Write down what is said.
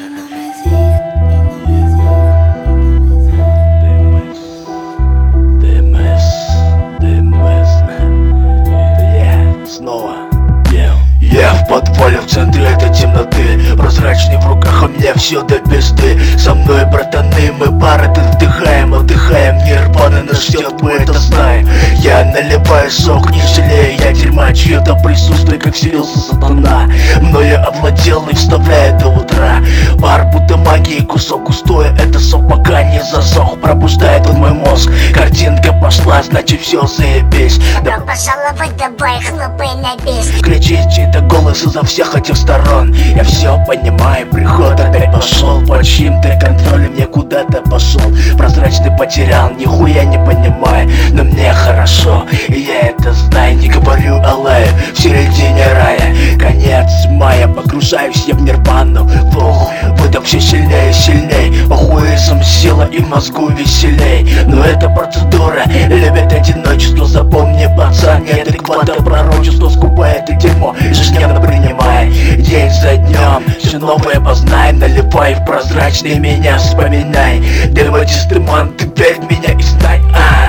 Я в подвале в центре этой темноты, прозрачный в руках, у меня все до пизды. Со мной, братаны, мы пары вдыхаем, отдыхаем. Нирвана нас ждет, мы это знаем. Я наливаю сок, не жалею я дерьма, чье-то присутствие, как вселился сатана. Мною овладел и вставляет до утра. Пар будто магии, кусок густой, это сок пока не засох. Пробуждает он мой мозг, картинка пошла, значит все заебись. Добро пожаловать, давай хлопай на бис. Кричит чей-то голос изо всех этих сторон. Я все понимаю, приход опять пошел. Под чьим-то контролем мне куда-то пошел. Прозрачный потерял, нихуя не понимаю, но мне хорошо, и я это знаю. Не говорю о лае, в середине рая. Конец мая, погружаюсь я в нирвану. Выдох все сильнее и сильнее. Похуизм сила и в мозгу веселей. Но эта процедура любит одиночество. Запомни, пацан, неадекватно пророчество. скупает это дерьмо, ежедневно принимай. День за днем все новое познай. Наливай в прозрачный меня, вспоминай. Дымочистый ман, ты верь в меня и знай.